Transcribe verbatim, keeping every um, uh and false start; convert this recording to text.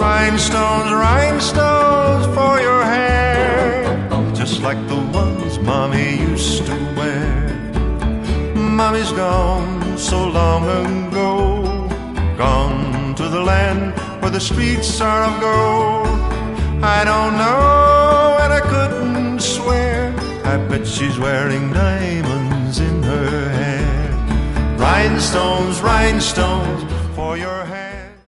Rhinestones, rhinestones for your hair, just like the ones Mommy used to wear. Mommy's gone so long ago, gone to the land where the streets are of gold. I don't know and I couldn't swear, I bet she's wearing diamonds in her hair. Rhinestones, rhinestones for your hair.